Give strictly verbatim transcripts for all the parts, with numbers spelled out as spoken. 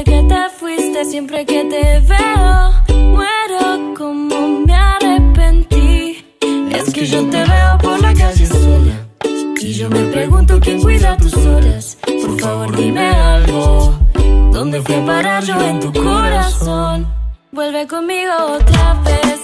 Desde que te fuiste, siempre que te veo, muero como me arrepentí. Es que yo te veo por la calle sola y yo me pregunto quién cuida tus horas. Por favor dime algo, ¿dónde fui a parar yo en tu corazón? Vuelve conmigo otra vez,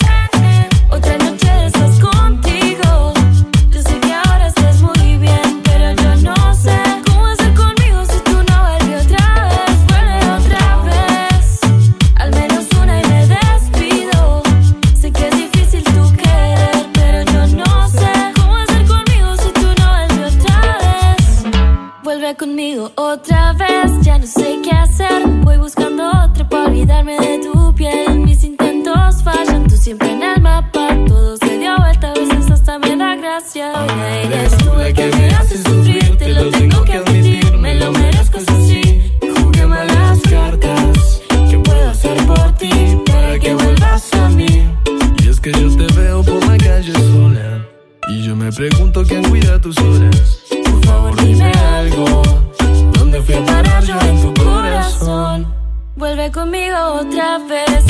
otra noche de esas contigo. Yo sé que ahora estás muy bien, pero yo no sé cómo hacer conmigo si tú no vuelves otra vez. Vuelve otra vez, al menos una y me despido. Sé que es difícil tu querer, pero yo no sé cómo hacer conmigo si tú no vuelves otra vez. Vuelve conmigo otra vez, ya no sé qué hacer. Voy buscando otra para olvidarme de tu piel. Mis intentos fallan, tú siempre en el mapa. Todo se dio vuelta, a veces hasta me da gracia. Hoy eres tú el que me hace sufrir, te lo tengo que admitir. Me lo merezco, eso sí. Jugué malas cartas. ¿Qué puedo hacer por ti para que vuelvas a mí? Y es que yo te veo por la calle sola y yo me pregunto quién cuida tus horas. Por favor dime algo, ¿dónde fui a parar yo en tu corazón? Vuelve conmigo otra vez,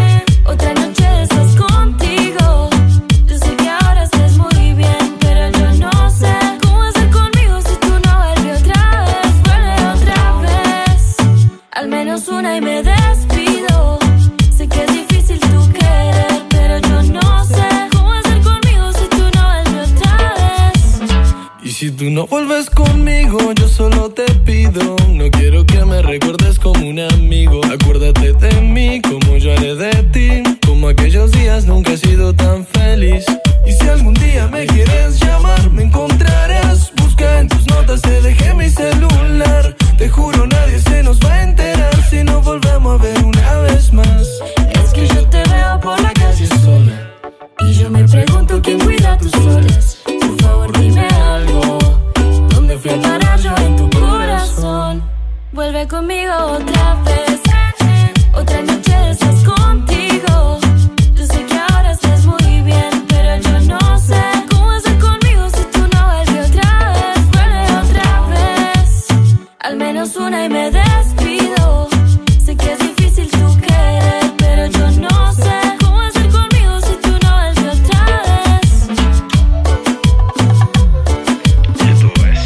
otra noche de esas contigo. Yo sé que ahora estás muy bien, pero yo no sé cómo hacer conmigo si tú no vuelves otra vez. Vuelve otra vez, al menos una y me despido. Sé que es difícil tu querer, pero yo no sé cómo hacer conmigo si tú no vuelves otra vez. Y si tú no vuelves conmigo, yo solo te pido, no quiero que me recuerdes como un amigo. Acuérdate de mí como yo haré de ti. Como aquellos días nunca he sido tan feliz. Y si algún día me quieres llamar, me encontrarás. Busca en tus notas, te dejé mi celular. Te juro nadie se nos va a enterar si no volvemos a ver una vez más. Es que yo te veo por la calle sola y yo me pregunto quién cuida tus horas. Por favor dime algo, ¿dónde fui a parar yo en tu corazón? Vuelve conmigo otra vez, otra noche de esas contigo. Yo sé que ahora estás muy bien, pero yo no sé cómo hacer conmigo si tú no vuelves otra vez. Vuelve otra vez, al menos una y me despido. Sé que es difícil tu querer, pero yo no sé cómo hacer conmigo si tú no vuelves otra vez. Esto es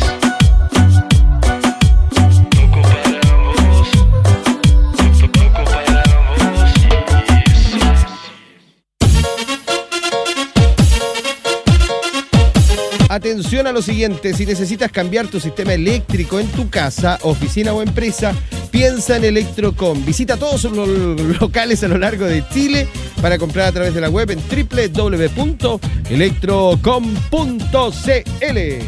Toco para vos, Toco para vos. Atención a lo siguiente, si necesitas cambiar tu sistema eléctrico en tu casa, oficina o empresa, piensa en Electrocom. Visita todos los locales a lo largo de Chile para comprar a través de la web en doble u doble u doble u punto electrocom punto c l.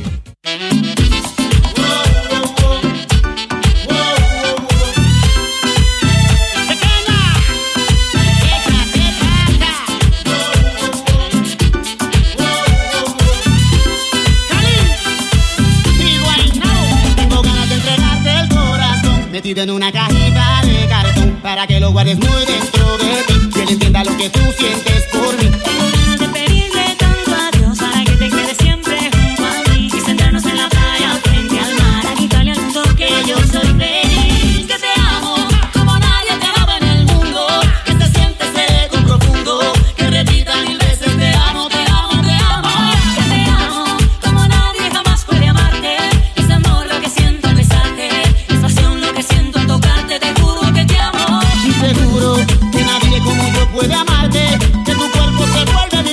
Metido en una cajita de cartón para que lo guardes muy dentro de ti. Que él entienda lo que tú sientes por mí. Tengo ganas de pedirle tanto a Dios para que te quedes siempre junto a mí y sentarnos en la playa frente al mar a gritarle al mundo que yo soy feliz, que te amo como nadie te amaba en el mundo, que se siente ese eco profundo, que repita mil veces te amo, te amo, te amo, que te amo como nadie jamás puede amarte. Es amor lo que siento al besarte, es pasión lo que siento al tocarte, te juro que te amo. Y te juro que nadie como yo puede amarte, que tu cuerpo se vuelve mi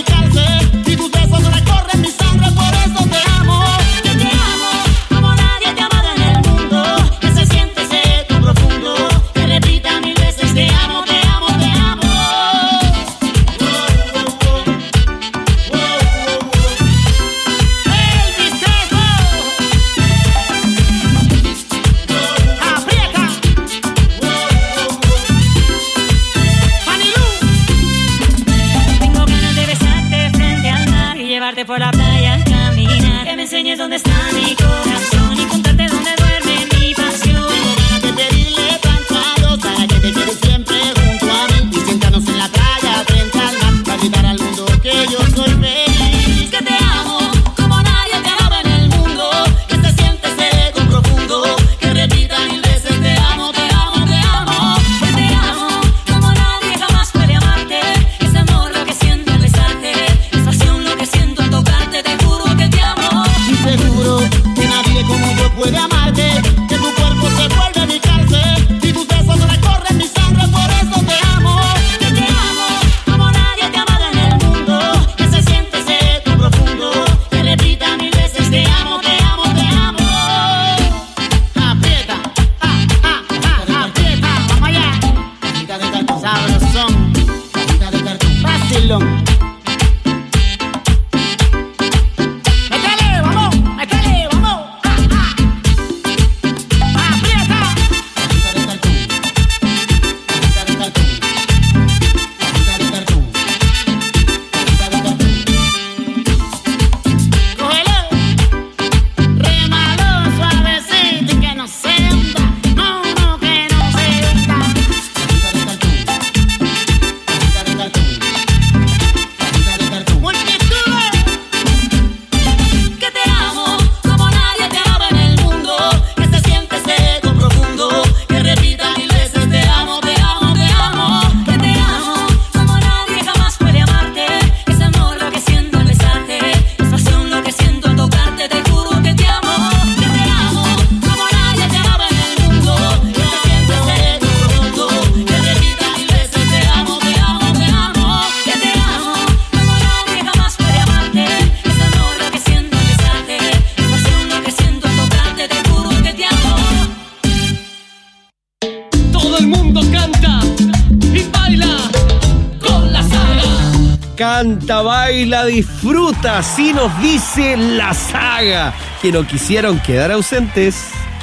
Todo el mundo canta y baila con la saga. Canta, baila, disfruta, así nos dice la saga, que no quisieron quedar ausentes.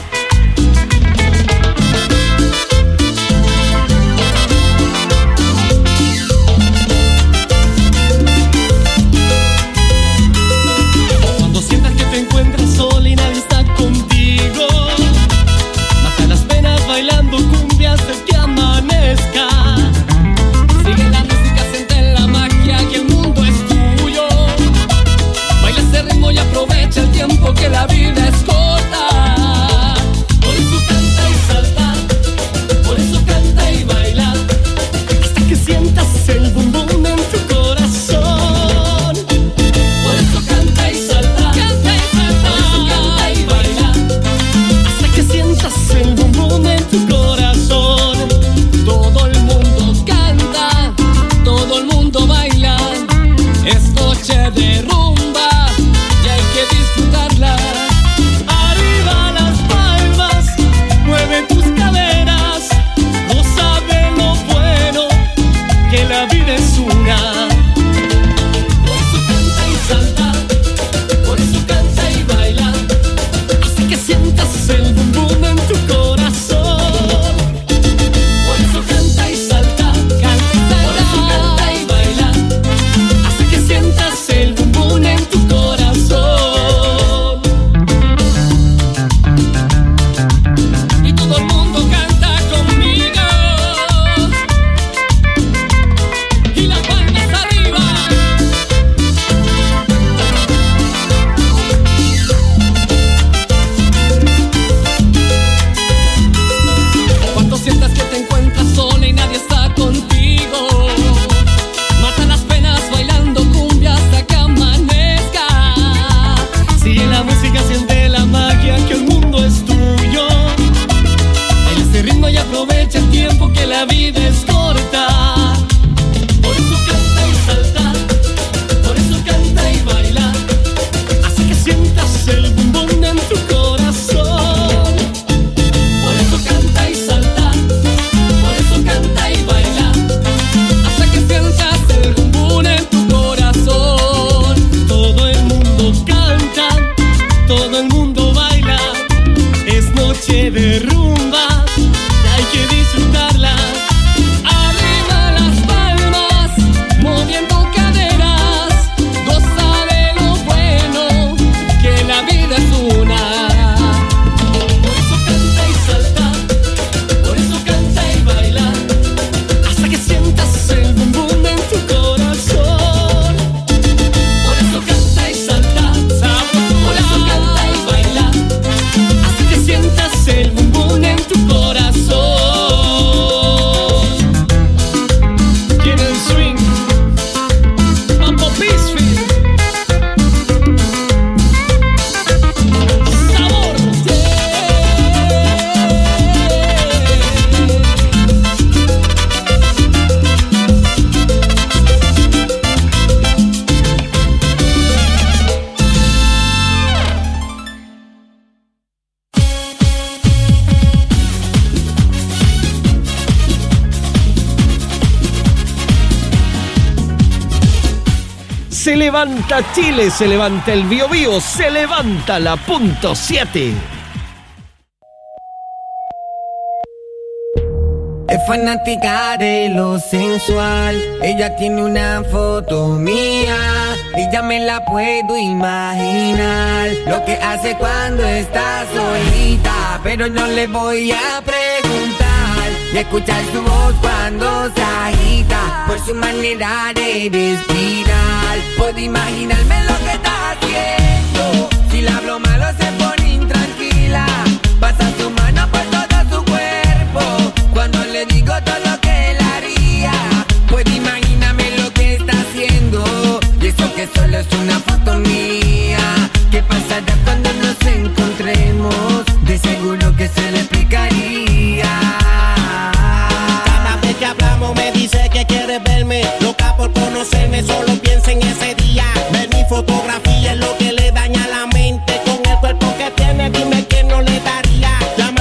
Cuando sientas que te encuentras sola y nadie está contigo, mata las penas bailando cumbias de que amanezca. Sigue la música, siente la magia, que el mundo es tuyo. Baila ese ritmo y aprovecha el tiempo, que la vida es corta. Por eso canta y salta, por eso canta y baila, hasta que sientas el bum bum en tu corazón. Por eso canta y salta, canta y salta, por eso canta y baila, hasta que sientas el bum bum en tu corazón. Todo el mundo canta, todo el mundo baila, es noche de rumba y hay que disfrutarla. Arriba las palmas, mueve tus caderas, goza de lo bueno, que la vida es una. Por eso canta y salta, por eso canta y baila, hasta que sientas el bum bum en tu corazón. Por eso canta y salta, canta y salta, por eso canta y baila, hasta que sientas el bum bum en tu corazón. Y todo el mundo canta conmigo, y las palmas arriba. Cuando sientas que te encuentras sola y nadie está contigo, mata las penas bailando cumbia hasta que amanezca. Sigue la música, siente la magia, que el mundo es tuyo. Baila ese ritmo y aprovecha el tiempo, que la vida es corta. Por eso canta y salta, por eso canta y baila, hasta que sientas el bum bum en tu corazón. Por eso canta y salta, por eso canta y baila, hasta que sientas el bum bum en tu corazón. Todo el mundo canta, todo el mundo baila, es noche de rumba y hay que disfrutarla. Arriba las palmas, moviendo caderas, goza de lo bueno, que la vida es una. Por eso canta y salta, por eso canta y baila, hasta que sientas el bum bum en tu corazón. Por eso canta y salta, por eso canta y baila, hasta que sientas el bum bum en tu corazón. Tiene el swing, Mambo Peacefield, sabor. Se levanta Chile, se levanta el Bío Bío, se levanta la punto siete. Es fanática de lo sensual. Ella tiene una foto mía y ya me la puedo imaginar. Lo que hace cuando está solita, pero no le voy a preguntar. Y escuchar su voz cuando se agita, por su manera de respirar. Puedo imaginarme lo que está haciendo. Si le hablo malo se pone intranquila, pasa su mano por todo su cuerpo cuando le digo todo lo que él haría. Puedo imaginarme lo que está haciendo, y eso que solo es una foto mía. ¿Qué pasará cuando nos encontremos? De seguro que se le explicaría. Cada vez que hablamos me dice que quiere verme, loca por conocerme, solo piensa en ese día. Ver mi fotografía es lo que le daña la mente. Con el cuerpo que tiene, dime que no le daría. Llama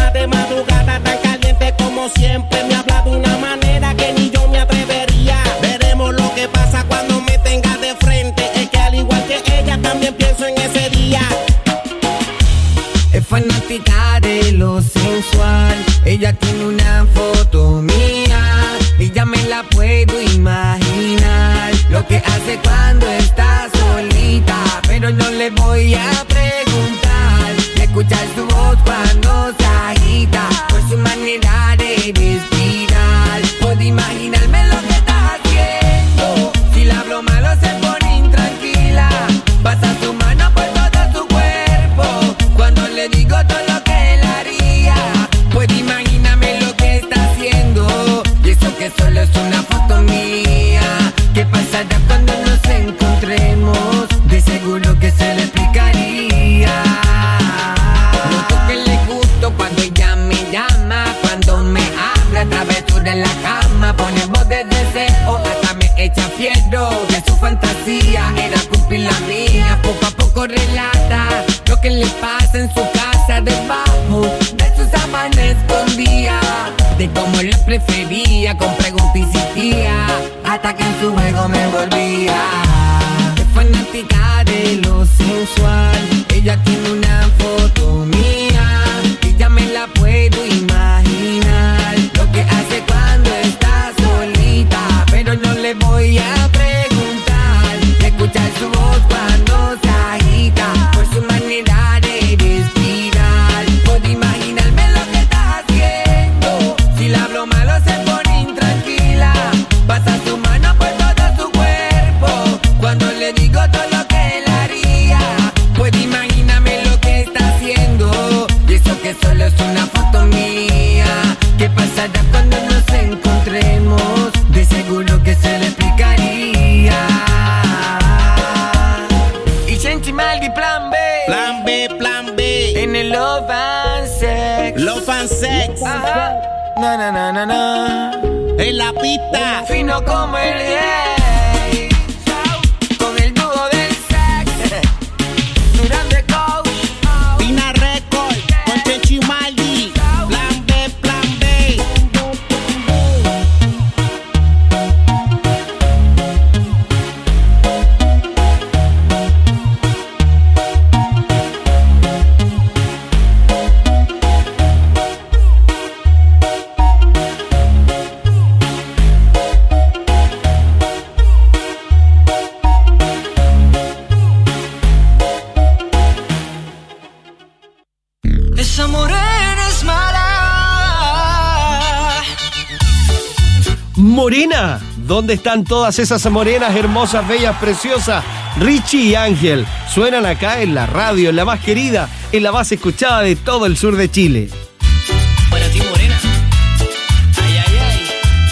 eres viral. Puedo imaginarme lo que estás haciendo. Si le hablo malo se pone intranquila. Pasa su mano por todo su cuerpo cuando le digo todo lo que él haría. Puedo imaginarme lo que está haciendo. Y eso que solo es una foto mía. ¿Qué pasará cuando nos encontremos? De seguro que se le explicaría. Noto que le gusto cuando ella me llama, cuando me habla a través de la cama. Pone voz de deseo, hasta me echa fierro. De su fantasía era cumplir la mía. Poco a poco relata lo que le pasa en su casa, debajo de sus sábanas escondía. De cómo le prefería, con preguntas insistía, hasta que en su juego me envolvía. Es fanática de lo sensual. Ella tiene una foto mía y ya me la puedo imaginar. Lo que hace cuando está solita, pero no le voy a preguntar. Escuchar su voz cuando se agita, por su manera de respirar. Puedo imaginarme lo que está haciendo. Si le hablo malo se pone intranquila. Pasa su mano por todo su cuerpo cuando le digo todo lo que él haría. Puedo imaginarme lo que está haciendo. Y eso que solo es una foto mía. ¿Qué pasará cuando nos encontremos? De seguro que se le explicaría. Y Shenchi Maldi, plan B. Plan B, plan B. En el Love and Sex. Love and Sex. Ajá. Na na na na na. En la pista. Fino como el gay. Con el dúo del sex. Durán de Coach. Pina Record. Con Chenchi Maldi. Plan B, plan B. Esa morena es mala. Morena, ¿dónde están todas esas morenas hermosas, bellas, preciosas? Richie y Ángel suenan acá en la radio, en la más querida, en la más escuchada de todo el sur de Chile. Para ti, morena. Ay, ay, ay.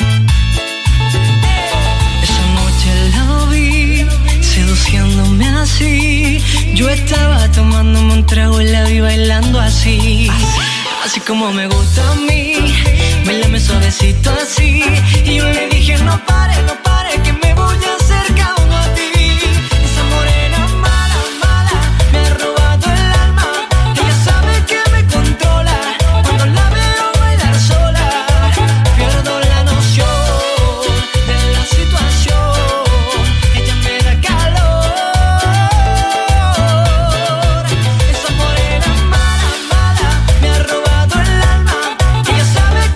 Esa noche la vi seduciéndome así. Yo estaba tomándome un trago y la vi bailando así. Así como me gusta a mí. Bailame suavecito así. Y yo le dije no pare, no pare, que me voy acercando a ti. Esa morena mala, mala, me ha robado el alma. Ella sabe que me controla. Cuando la veo bailar sola, pierdo la noción de la situación. Ella me da calor. Esa morena mala, mala, me ha robado el alma. Ella sabe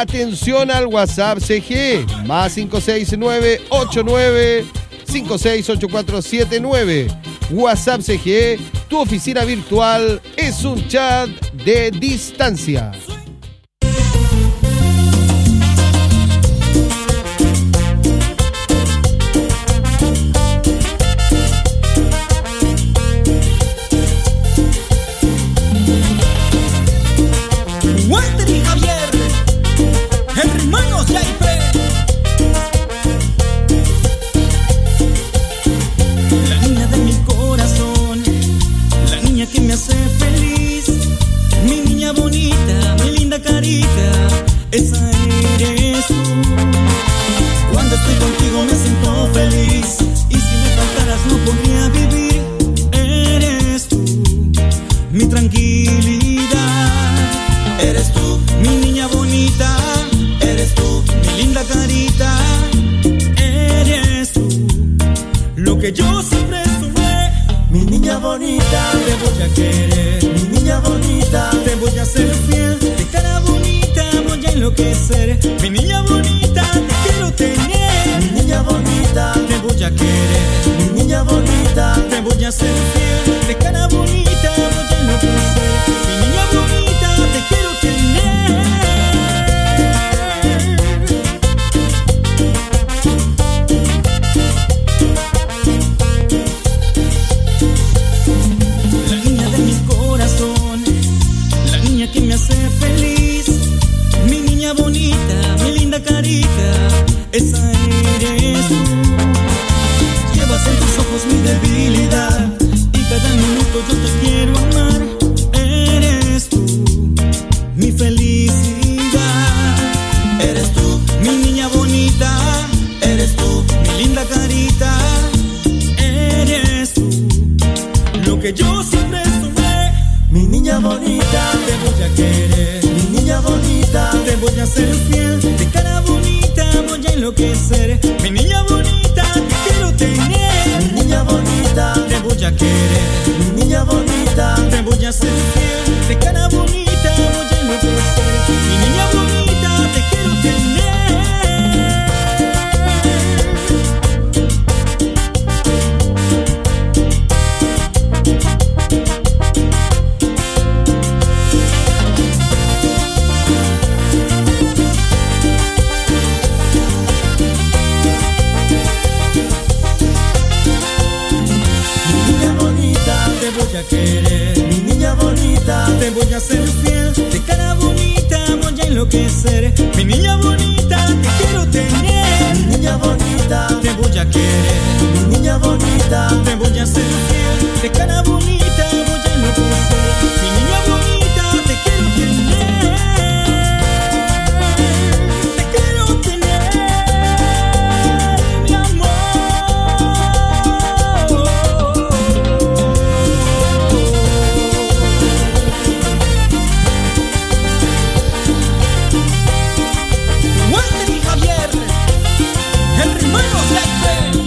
Atención al WhatsApp C G, más cinco seis nueve ocho nueve cinco seis ocho cuatro siete nueve. WhatsApp C G, tu oficina virtual es un chat de distancia. Walter y Javier, hermanos Yaipe. La niña de mi corazón, la niña que me hace feliz, mi niña bonita, mi linda carita, esa eres tú. Cuando estoy contigo me siento feliz, y si me faltaras no podría vivir. Eres tú, mi tranquilidad. Eres tú, mi niña bonita, eres tú, mi linda carita, eres tú, lo que yo siempre soñé. Mi niña bonita, te voy a querer, mi niña bonita, te voy a ser fiel, de cara bonita voy a enloquecer. Mi niña bonita, te quiero tener, mi niña bonita, te voy a querer, mi niña bonita, te voy a ser fiel, de cara bonita voy a enloquecer. Mi niña bonita, te quiero tener. La niña de mi corazón, la niña que me hace feliz, mi niña bonita, mi linda carita, esa eres tú. Llevas en tus ojos mi debilidad, y cada minuto yo te quiero amar. Eres tú, mi felicidad. Eres tú, mi niña bonita. Eres tú, mi linda carita. Eres tú, lo que yo siempre soñé. Mi niña bonita, te voy a querer. Mi niña bonita, te voy a ser fiel. De cara bonita voy a enloquecer. Mi niña bonita, te quiero tener. Mi niña bonita, te voy a querer. Mi niña bonita, te voy a ser fiel. De cara bonita voy a enloquecer. Mi niña bonita, te quiero tener. Te voy a querer, mi niña bonita, te voy a ser fiel, de cara bonita voy a enloquecer. Mi niña bonita, te quiero tener. Mi niña bonita, te voy a querer. Mi niña bonita, te voy a ser fiel, de cara bonita voy a enloquecer. Mi niña bonita, te quiero tener. Te quiero tener, mi amor. Walter y Javier, hermanos Yaipe.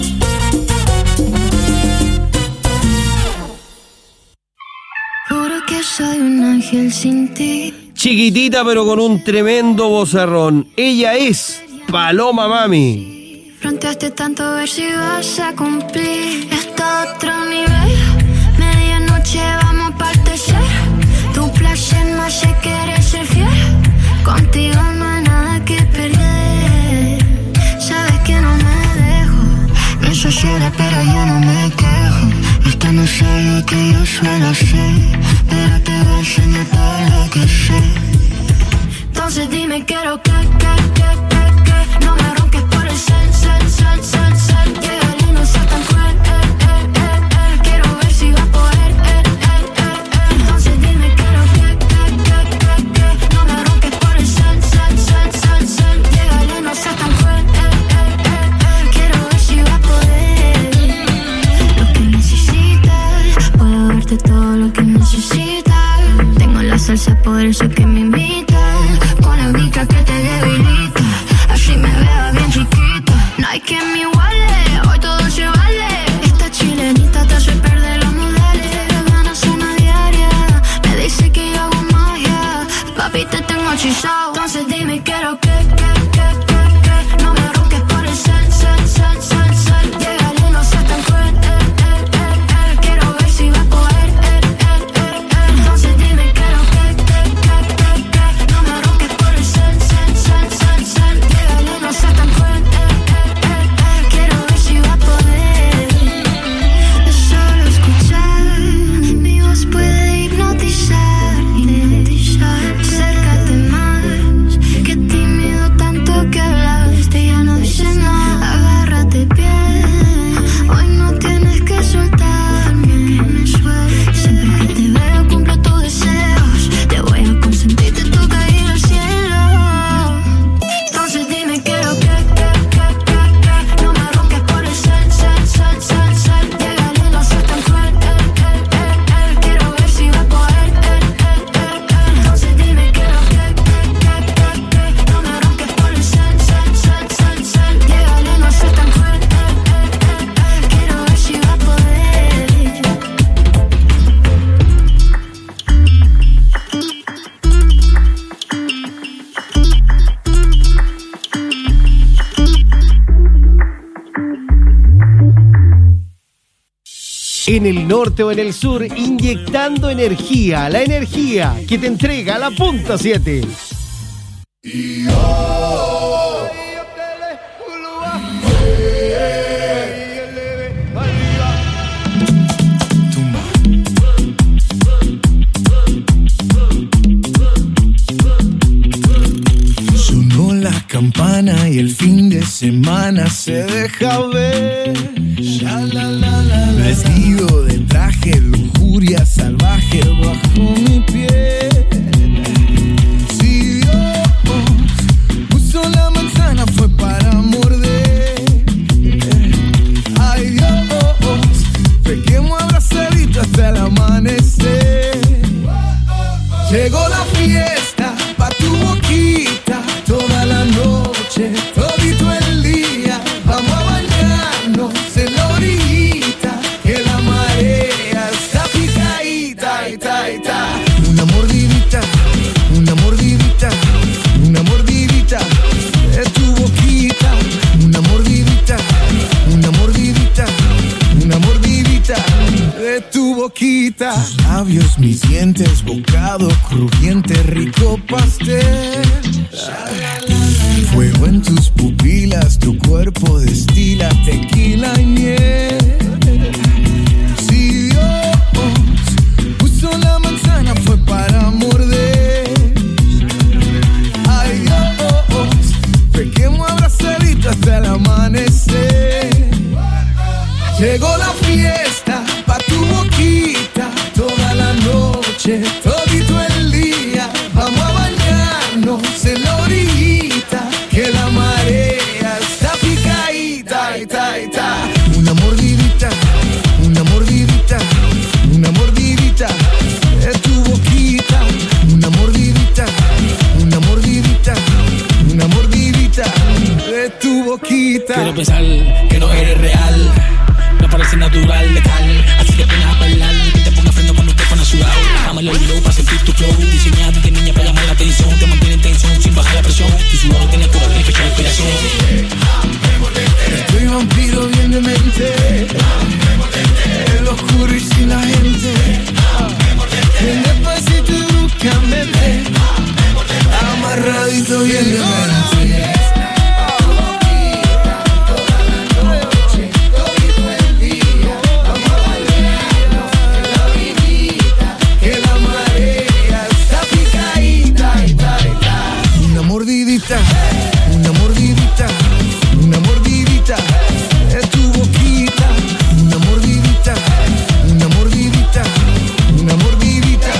Juro que soy un ángel sin ti. Chiquitita pero con un tremendo vozarrón. Ella es Paloma Mami. Fronteaste tanto a ver si vas a cumplir. Está a otro nivel. Medianoche vamos a partecer. Tu placer me hace querer ser fiel. Contigo no hay nada que perder. Sabes que no me dejo. No soy sola pero yo no me quejo. Esto no es algo que yo suelo hacer, pero te voy a enseñar todo lo que sé. Entonces dime quiero que, que, que, que, que no me ronques por el cel, cel, cel, cel, cel. Llegale, no seas tan cruel, eh, eh, eh, eh. Quiero ver si va a poder, eh, eh, eh, eh. Entonces dime quiero que, que, que, que, que no me ronques por el cel, cel, cel, cel, cel. Llegale, no seas tan cruel, eh, eh, eh, eh. Quiero ver si va a poder. Lo que necesitas, puedo darte todo lo que necesitas. Tengo la salsa, por eso que me invitas. Con la mica que te debilita. En el norte o en el sur, inyectando energía, la energía que te entrega la punta siete. Sonó la campana y el fin de semana se deja ver. Vestido de traje, lujuria salvaje bajo mi piel. Si Dios puso la manzana fue para morder. Ay Dios, pequemos abrazaditos hasta el amanecer. Llegó la fiesta pa' tu boquita, toda la noche, todito el día. Vamos a bañarnos en la orillita, que la marea está picadita, ita, ita. Una mordidita, una mordidita, una mordidita de tu boquita. Una mordidita, una mordidita, una mordidita de tu boquita. Tus labios, mis dientes, bocado crujiente, rico pastel. Fuego en tus pupilas, tu cuerpo destila tequila y miel. Si Dios puso la manzana fue para morder. Ay Dios, pequemos abrazaditos hasta el amanecer. Llegó la fiesta pa' tu boquita, toda la noche, todito el día. Vamos a bañarnos en la orillita, que la marea está picadita, ita, ita. Una mordidita, una mordidita, una mordidita de tu boquita. Una mordidita, una mordidita, una mordidita de tu boquita. Quiero pensar que no eres real, no parece natural, letal. Así que ven a bailar, que te ponga freno cuando te pones sudado. Dámelo el low para sentir tu flow. Diseñado de niña para llamar la atención. Te mantiene en tensión sin bajar la presión. Tu sudor tiene cura, tiene fecha de inspiración. Estoy vampiro bien de mente, en lo oscuro y sin la gente. Ven despacito y bruscamente, amarradito bien de mente. Una mordidita, una mordidita, una mordidita de tu boquita. Una mordidita, una mordidita, una mordidita.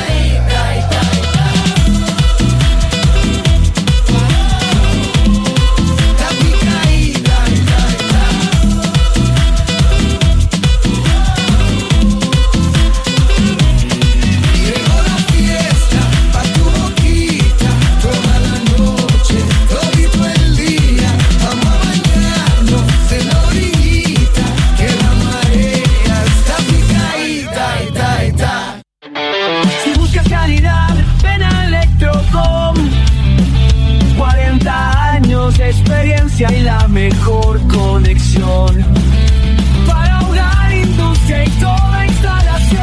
Experiencia y la mejor conexión para hogar, industria y toda instalación.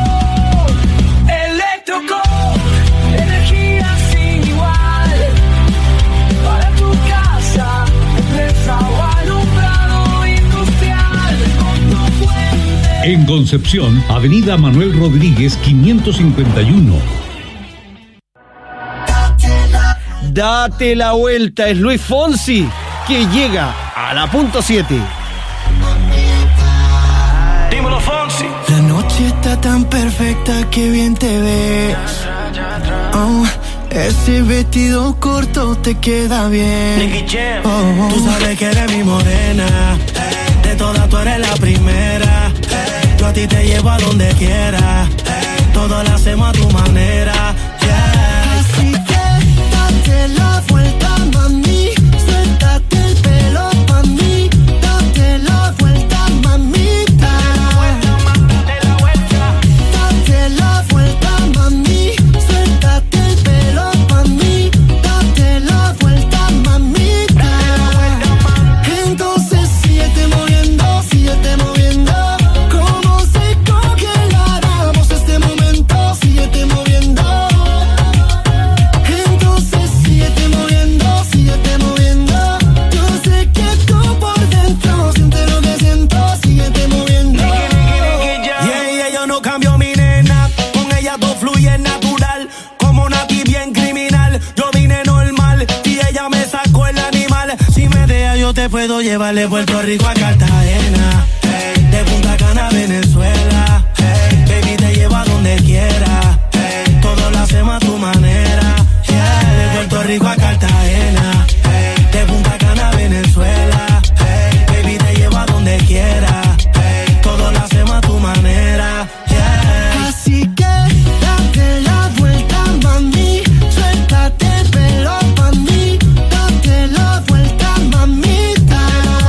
Electrocom, energía sin igual para tu casa, empresa o alumbrado industrial. En Concepción, Avenida Manuel Rodríguez quinientos cincuenta y uno. Date la vuelta, es Luis Fonsi, que llega a la punto siete. Dímelo, Fonsi. La noche está tan perfecta que bien te ves. Oh, ese vestido corto te queda bien. Oh, tú sabes que eres mi morena, de todas tú eres la primera. Yo a ti te llevo a donde quiera, todo lo hacemos a tu manera. Yeah. Así que date la vuelta, mami, suéltate el pelo pa' mí, date la vuelta, mamita. Date la vuelta, date la vuelta, mami, suéltate el pelo pa' mí, date la vuelta, mamita. Entonces síguete moviendo, síguete moviendo, como se yo te puedo llevar de Puerto Rico a Cartagena, hey, de Punta Cana a Venezuela, hey, baby te llevo a donde quiera, hey, todo lo hacemos a tu manera, yeah, de Puerto Rico a Cartagena, hey, de Punta Cana a Venezuela, hey, baby te llevo a donde quiera, hey, todo lo hacemos a tu manera, yeah. Así que date la vuelta, mami, suéltate el pelo pa' mí, date la vuelta, mamita.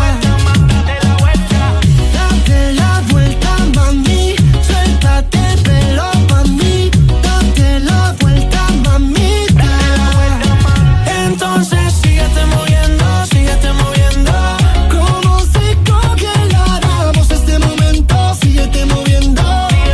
Date la vuelta, mami, suéltate el pelo pa' mí, date la vuelta, mamita. Entonces síguete moviendo, síguete moviendo. ¿Cómo se congelaramos este momento? Síguete moviendo.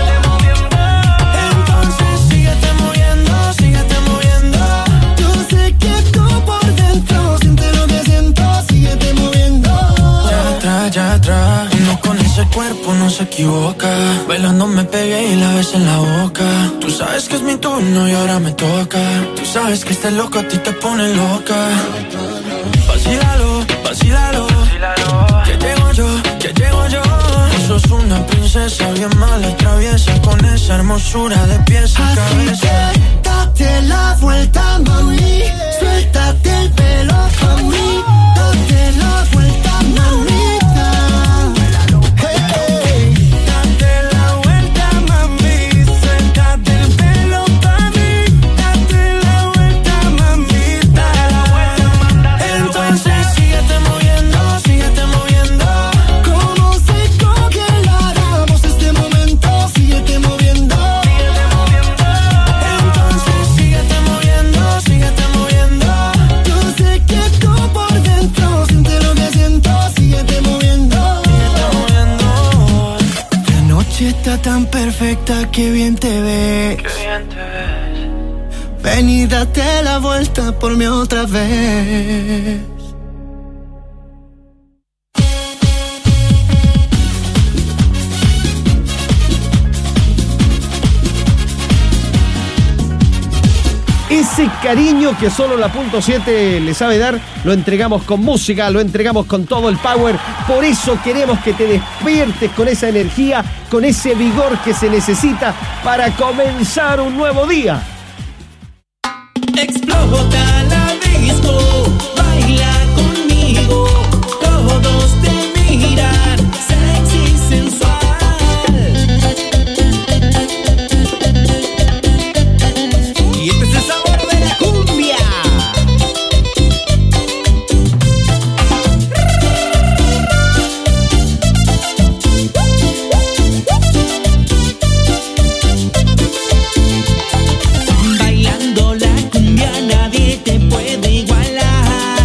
Entonces síguete moviendo, síguete moviendo. Yo sé que tú por dentro sientes lo que siento, síguete moviendo. Ya atrás, ya atrás. Uno con ese cuerpo no se equivoca. Bailando me pegué y la besé en la boca. Tú sabes que es mi turno y ahora me toca. Tú sabes que este loco a ti te pone loca. Vacílalo, vacílalo. Que llego yo, que llego yo. Tú sos una princesa bien mala, traviesa, con esa hermosura de pies a Así cabeza. que date la vuelta, mami, suéltate el pelo pa' mí, date la vuelta, mamita. Hey, Date la vuelta, mami, suéltate el pelo pa' mí. Date la vuelta, mamita. Entonces síguete moviendo, síguete moviendo. ¿cómo se congelaramos este momento? Síguete moviendo. Entonces síguete moviendo, síguete moviendo. Yo sé que tú por dentro sientes lo que siento, síguete moviendo. La noche está tan perfecta, que bien te ves. Qué bien te ves. Ven y date la vuelta por mí otra vez. Ese cariño que solo la punto siete le sabe dar, lo entregamos con música, lo entregamos con todo el power. Por eso queremos que te despiertes con esa energía, con ese vigor que se necesita para comenzar un nuevo día. Explota la disco, baila conmigo, todos te miran, sexy, sensual. Y este es el sabor de la cumbia. Bailando la cumbia nadie te puede igualar.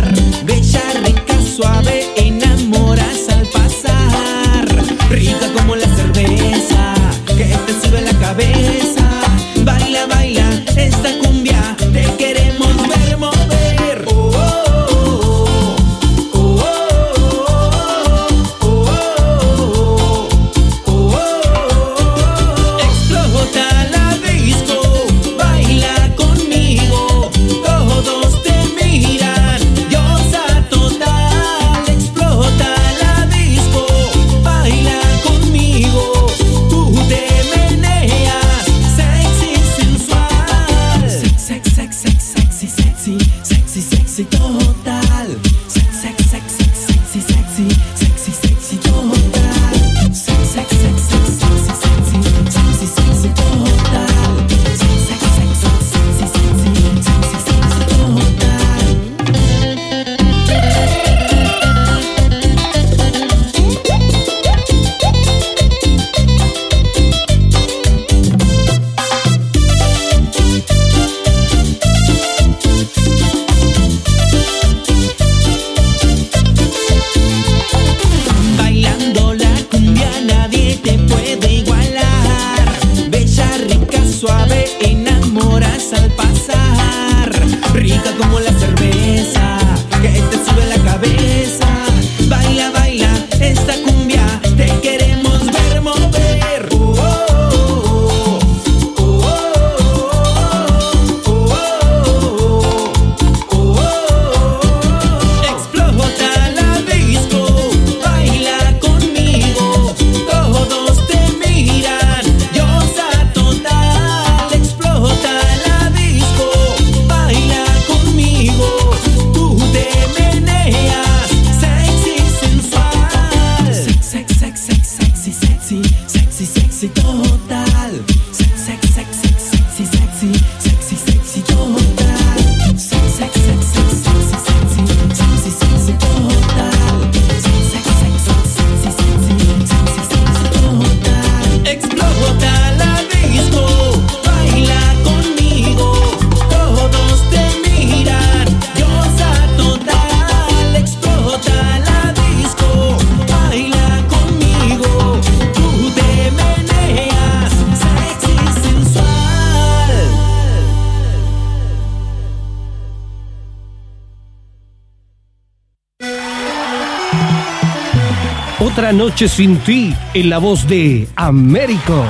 Otra noche sin ti, en la voz de Américo.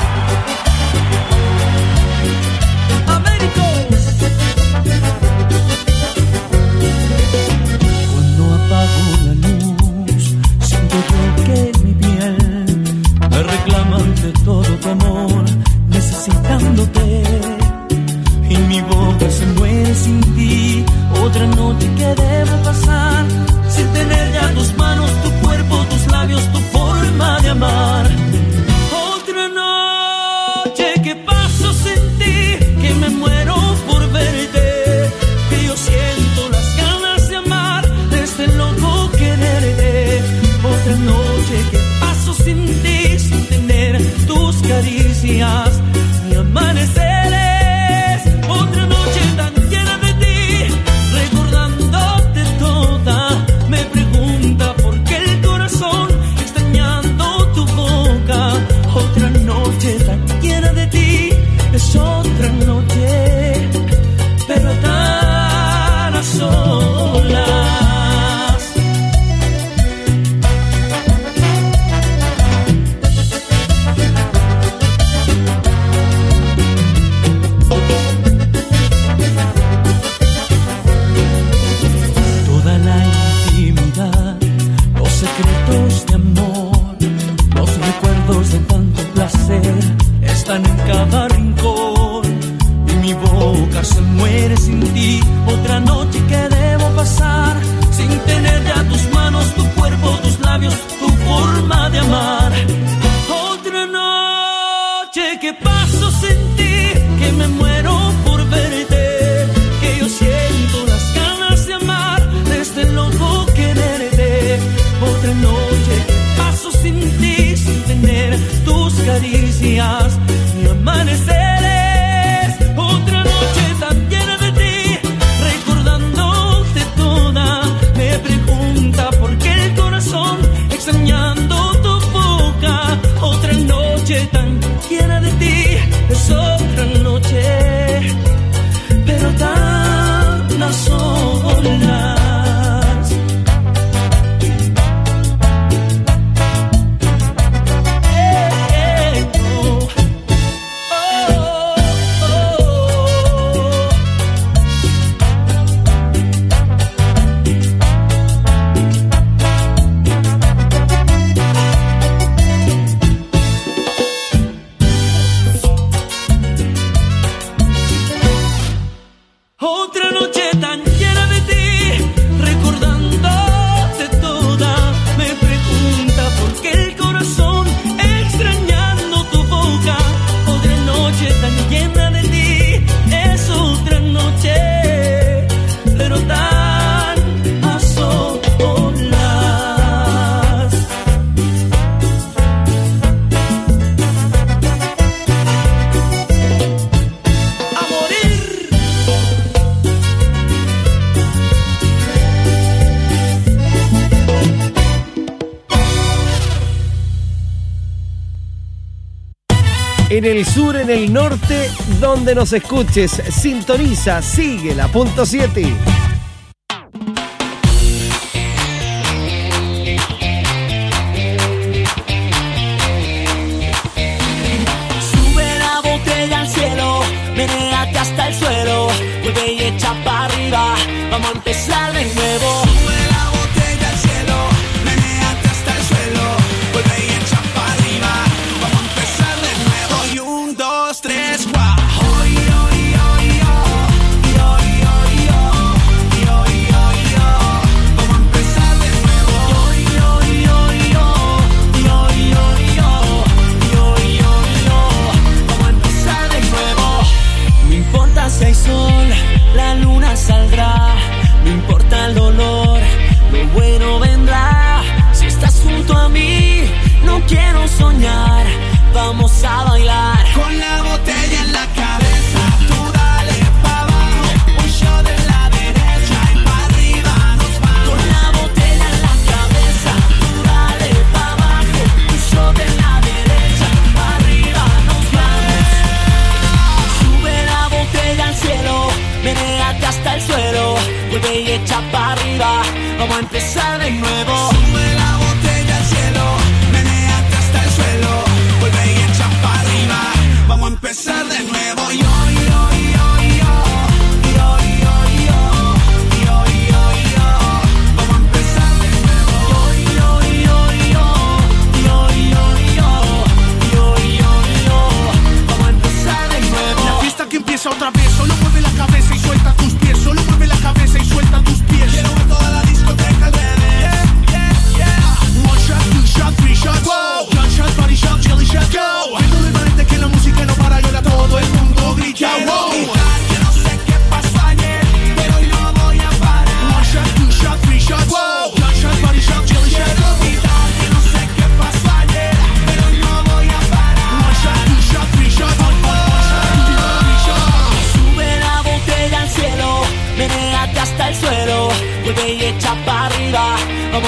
Cuando apago la luz, siento yo que mi piel me reclaman de todo tu amor, necesitándote. Y mi boca se muere sin ti. Otra noche que debo pasar sin tener ya tus manos, tu cuerpo, tus labios, tu forma de amar. Otra noche que paso sin ti, que me muero por verte, que yo siento las ganas de amar, de este loco quererte. Otra noche que paso sin ti, sin tener tus caricias ni amaneceres. Otra noche tan llena de ti, recordándote toda. Me pregunta por qué el corazón extrañando tu boca. Otra noche tan llena de ti, es otra noche, pero tan a solas. Toda la intimidad, los secretos de amor, los recuerdos de tanto placer están en cada rincón. Y mi boca se muere sin ti. Otra noche que debo pasar sin tener ya tus manos, tu cuerpo, tus labios, tu forma de amar. Otra noche que paso sin ti, que me muero por verte, que yo siento las ganas de amar, de este loco quererte. Otra noche que paso sin ti, sin tener tus caricias ni amaneceres. Otra noche tan llena de ti, recordándote toda. Me pregunta por qué el corazón extrañando tu boca. Otra noche tan llena de ti, es otra noche, pero tan a solas. Otra noche tan llena de ti, recordándote toda. Me pregunta por qué el corazón extrañando tu boca. Otra noche tan llena de ti, es otra noche, pero tan a solas. A morir. En el sur, en el norte, donde nos escuches, sintoniza, sigue la punto siete. Sube la botella al cielo, menéate hasta el suelo, vuelve y echa para arriba, vamos a empezar de nuevo. Sube la botella al cielo, menéate hasta el suelo, vuelve y echa para arriba, vamos a empezar de nuevo. Y un, dos, tres, guau. Hoy, hoy, hoy, hoy, hoy, hoy, hoy, hoy, hoy, hoy, vamos a empezar de nuevo. Hoy, hoy, hoy, hoy, hoy, hoy, hoy, hoy, hoy, vamos a empezar de nuevo. No importa si hay sol, la luna saldrá. No importa el dolor, lo bueno vendrá. Si estás junto a mí, no quiero soñar. Vamos a bailar con la botella en la cabeza. Tú dale pa' abajo, un shot en la derecha y pa' arriba nos vamos. Con la botella en la cabeza. Tú dale pa' abajo, un shot en la derecha y pa' arriba nos vamos. Sube la botella al cielo, menéate hasta el suelo, vuelve y echa para arriba, vamos a empezar de nuevo. Sube la botella al cielo,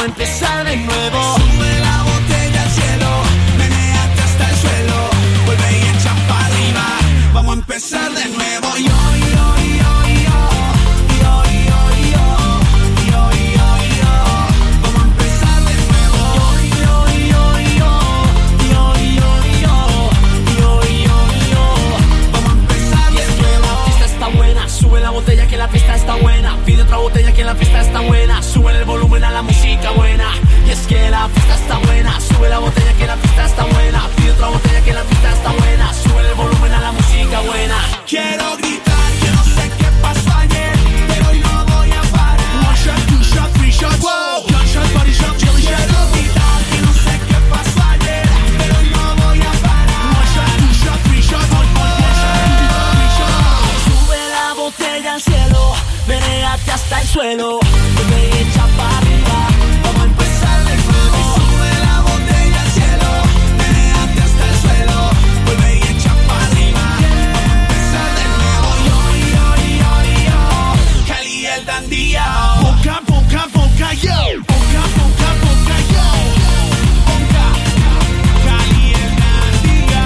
vamos a empezar de nuevo. Sube la botella al cielo, menéate hasta el suelo, vuelve y echa para arriba, vamos a empezar de nuevo. Yo, yo, yo, yo, yo, yo, yo, yo, yo, yo, vamos a empezar de nuevo. Yo, yo, yo, yo, yo, yo, yo, yo, yo, vamos a empezar de nuevo. La fiesta está buena, sube la botella que la fiesta está buena, pide otra botella que la fiesta está buena, sube el volumen a la música buena. Y es que la fiesta está buena, sube la botella que la fiesta está buena, pide otra botella que la fiesta está buena, sube el volumen a la música buena. Quiero gritar, yo no sé qué pasó ayer, pero hoy no voy a parar. One shot, two shot, three shot, wow. Gunshot, body shot, jelly shot. Quiero gritar, yo no sé qué pasó ayer, pero hoy no voy a parar. One shot, two shot, three shot, one, one, one shot, two shot, three shot. Sube la botella al cielo, menéate hasta el suelo, vuelve y echa para arriba, vamos a empezar de nuevo. Sube la botella al cielo, menéate hasta el suelo, vuelve y echa para arriba, vamos a empezar de nuevo. Yo, yo, yo, yo, Cali el Dandía. Boca, boca, boca, yo. Boca, boca, boca, yo. Boca, Cali el Dandía.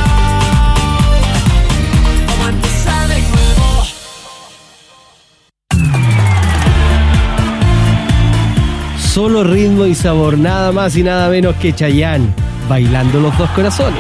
Vamos a empezar de nuevo. Solo ritmo y sabor, nada más y nada menos que Chayanne, bailando los dos corazones.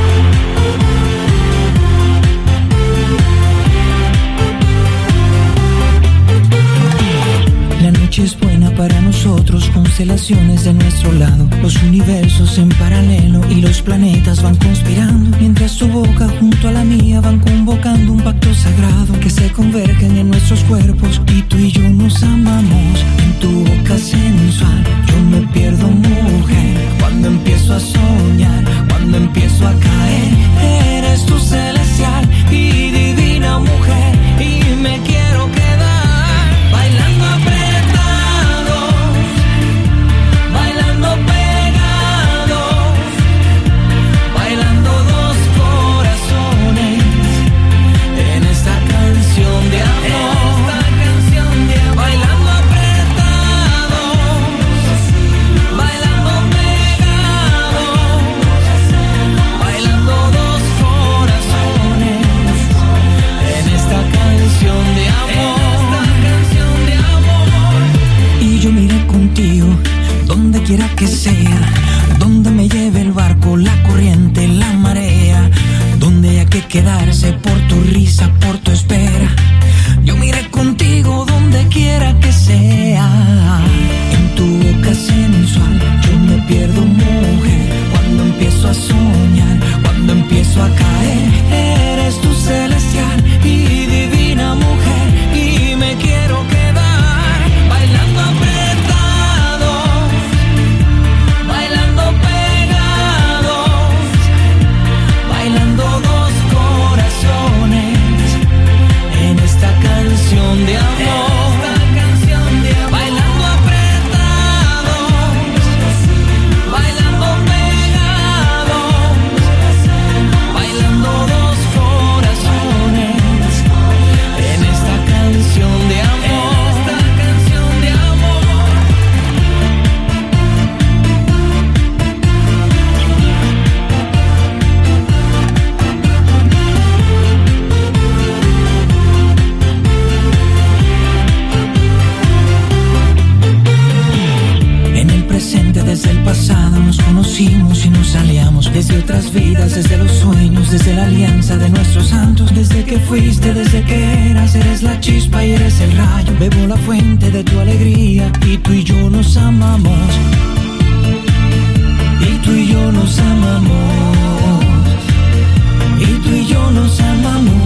La noche es buena para nosotros, constelaciones de nuestro lado, los universos en paralelo y los planetas van conspirando, mientras tu boca junto a la mía van convocando un pacto sagrado, que se convergen en nuestros cuerpos y tú y yo nos amamos. En tu boca sensual yo me pierdo, mujer, cuando empiezo a soñar, cuando empiezo a caer. Eres tu celestial y divina mujer, y me quiero quedar bailando apretados, bailando pegados, bailando dos corazones en esta canción de amor. Esta canción de amor. Bailando apretados, bailando pegados, bailando dos corazones en esta canción de amor. Y yo miré contigo, donde quiera que sea, donde me lleve el barco, la corriente, la marea, donde haya que quedarse por tu risa, por tu espera. Yo miré contigo, donde quiera que sea. En tu boca sensual yo me pierdo, mujer, cuando empiezo a soñar, cuando empiezo a caer. Eres tu celestial y divina mujer, y me quiero quedar bailando apretados, bailando pegados, bailando dos corazones en esta canción de amor. Bailando apretados, bailando pegados, bailando dos corazones en esta canción de amor. Esta canción de amor. En el presente, desde el pasado, nos conocimos y nos aliamos. Desde otras vidas, desde los sueños, desde la alianza de nuestros santos. Desde que fuiste, desde que eras, eres la chispa y eres el rayo. Bebo la fuente de tu alegría y tú y yo nos amamos. Y tú y yo nos amamos. Y tú y yo nos amamos.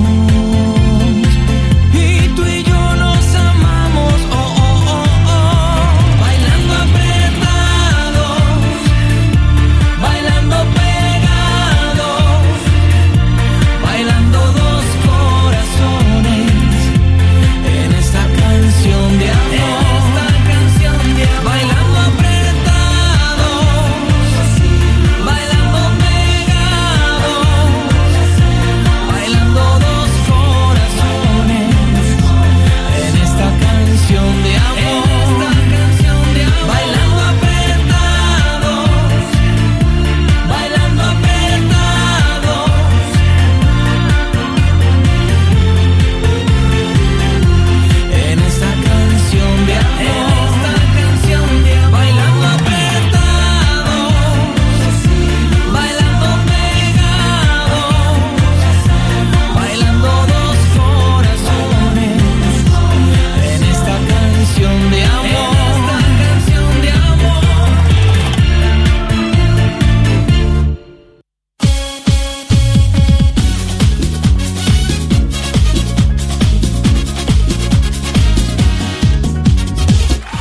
Y tú y yo nos amamos. Oh, oh, oh, oh. Bailando apretados, bailando pegados, bailando dos corazones en esta canción de amor. Esta canción de amor. Bailando apretados,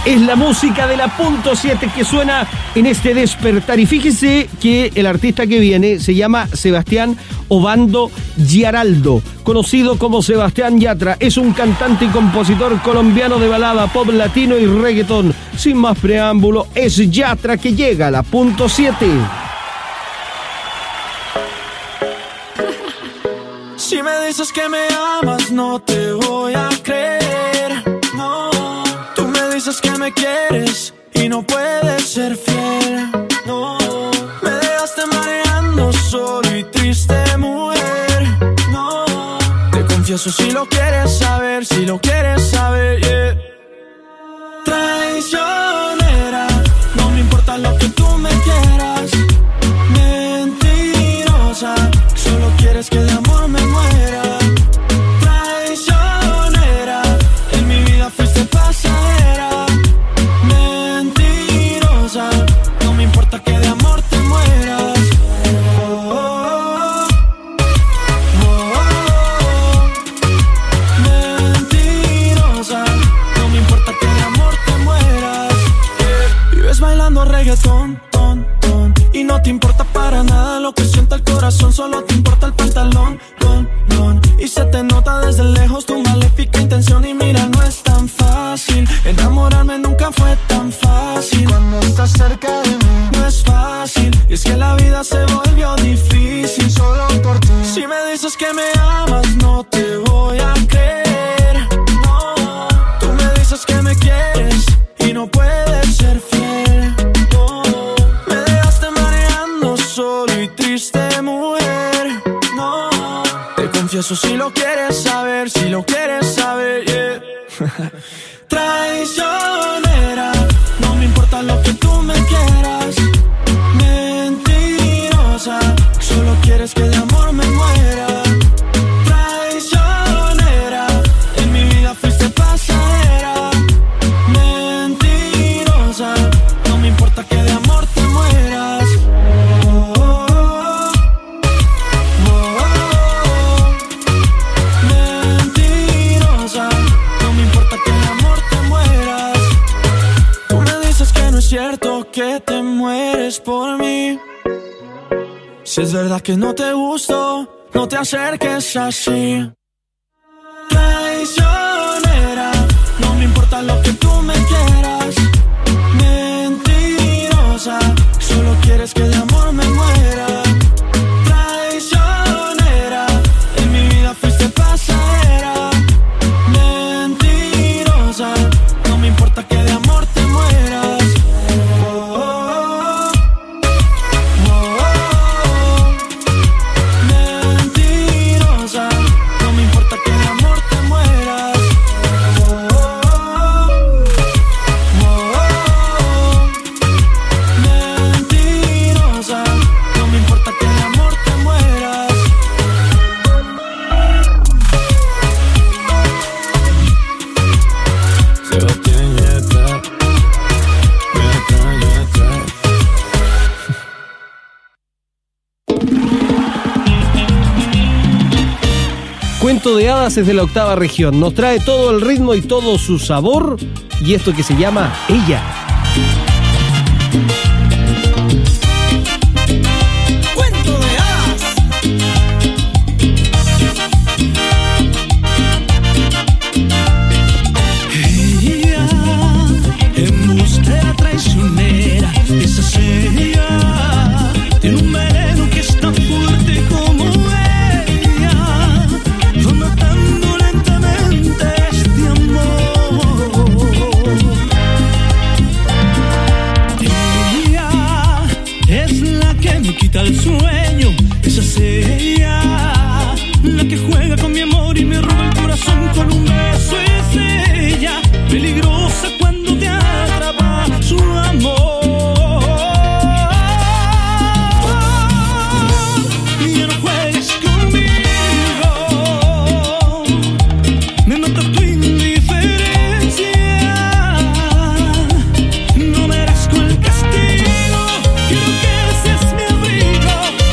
Es la música de la punto siete que suena en este despertar. Y fíjese que el artista que viene se llama Sebastián Obando Giaraldo, conocido como Sebastián Yatra. Es un cantante y compositor colombiano de balada, pop latino y reggaetón. Sin más preámbulo, es Yatra que llega a la punto siete. Si me dices que me amas, no te voy a creer. No, tú me dices que me quieres y no puedes ser fiel. No, me dejaste mareando solo y triste, mujer. No, te confieso si lo quieres saber, si lo quieres saber, yeah. Traicionera, no me importa lo que tú me quieras. Mentirosa, solo quieres que de amor me muera. Traicionera, en mi vida fuiste pasajera. Mentirosa, no me importa que de amor te mueras. Oh, oh, oh, oh. Mentirosa, no me importa que de amor te mueras. Vives bailando reggaetón, ton, ton, y no te importa para nada lo que siente el corazón, solo te importa el pantalón, don, don. Y se te nota desde lejos tu maléfica intención. Y mira, no es tan fácil, enamorarme nunca fue tan fácil. Cuando estás cerca de mí, no es fácil. Y es que la vida se volvió difícil solo por ti. Si me dices que me amas, no te voy a creer. No, tú me dices que me quieres y no puedes ser fiel. No, me dejaste mareando solo y triste, mujer. No, te confieso si lo quieres saber, si lo quieres saber, yeah. Traicionera, no me importa lo que tú me quieras. Mentirosa, solo quieres que de amor me muera. Traicionera, en mi vida fuiste pasajera. Mentirosa, no me importa que de amor te mueras. Oh, oh, oh, oh, oh. Mentirosa, no me importa que de amor te mueras. Tú me dices que no es cierto que te mueres por mí. Si es verdad que no te gusto, no te acerques así. Traicionera, no me importa lo que tú me quieras. Mentirosa, solo quieres que de amor me muera. Traicionera, en mi vida fuiste pasajera. Mentirosa, no me importa que de amor te mueras. Oh, oh, oh, oh, oh. Mentirosa, no me importa que de amor te mueras. Oh, oh, oh, oh, oh. Mentirosa, no me importa que de amor te mueras. Sebastián Yatra, Yatra, Yatra. Cuento de hadas es de la octava región. Nos trae todo el ritmo y todo su sabor. Y esto que se llama Ella. Cuento de hadas. Ella, embustera traicionera, esa es ella. Tiene un veneno que es tan fuerte como ella. Va matando lentamente este amor. Ella es la que me quita el sueño, esa es ella. La que juega con mi amor y me roba el corazón con un beso, es ella. Peligrosa cuando te atrapa su amor. Y ya no juegues conmigo, me mata tu indiferencia. No merezco el castigo, quiero que seas mi abrigo.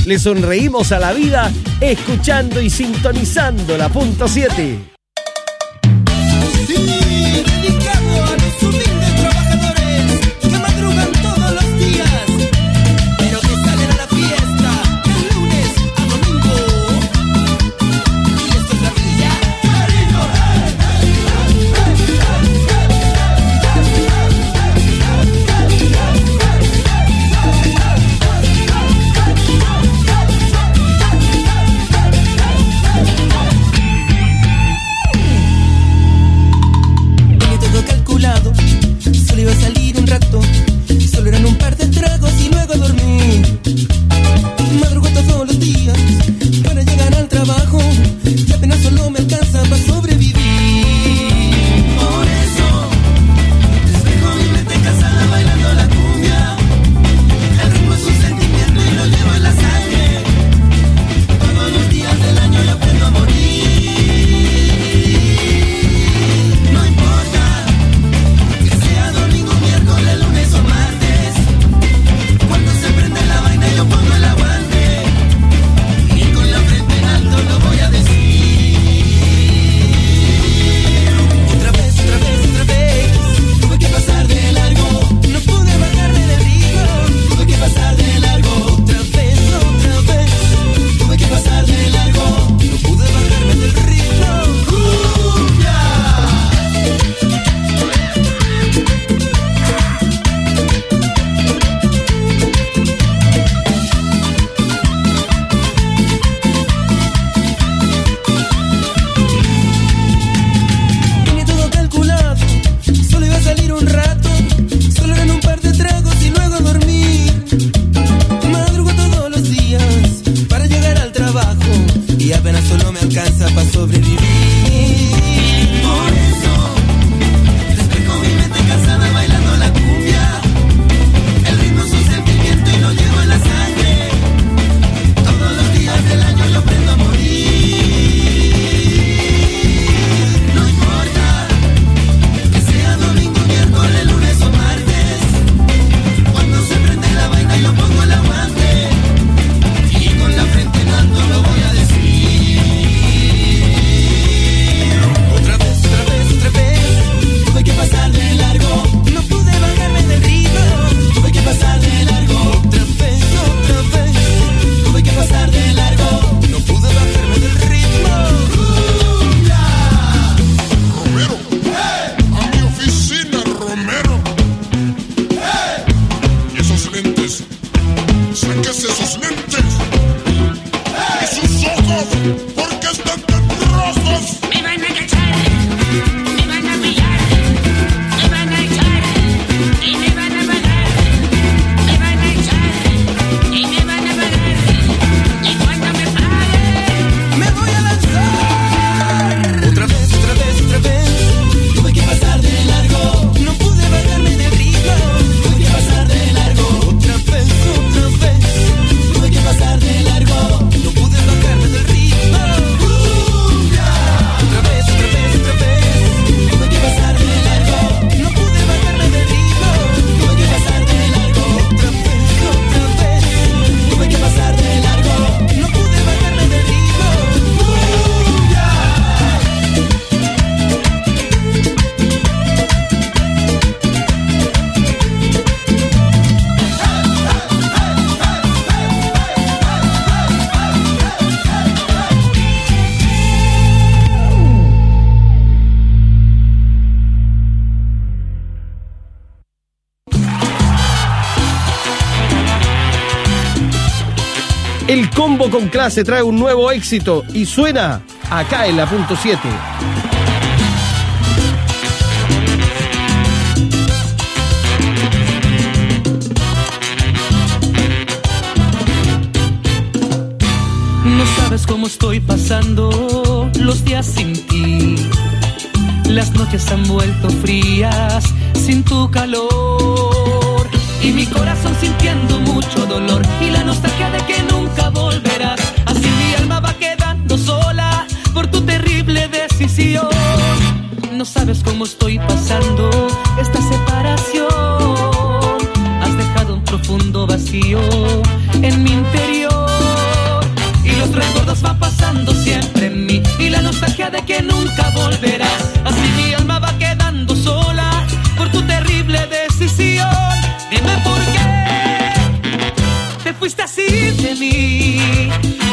Le sonreímos a la vida escuchando y sintonizando la punto siete. Sí, dedicado a los humildes trabajadores que madrugan todos los días, pero que salen a la fiesta de lunes a domingo. Y esto es la villa. Cariño, hey, hey, hey, solo iba a salir un rato, solo eran un par de tragos y luego a dormir. Madrugo todos los días para llegar al trabajo y apenas solo me alcanza para sobrevivir. Por eso despejo mi mente cansada bailando la cumbia. El ritmo es un sentimiento y lo llevo en la sangre. Todos los días del año yo aprendo a morir. El combo con clase trae un nuevo éxito y suena acá en la punto siete. No sabes cómo estoy pasando los días sin ti. Las noches han vuelto frías sin tu calor. Y mi corazón sintiendo mucho dolor y la nostalgia de que nunca volverás. Así mi alma va quedando sola por tu terrible decisión. No sabes cómo estoy pasando esta separación. Has dejado un profundo vacío en mi interior. pensando siempre en mí y la nostalgia de que nunca volveré.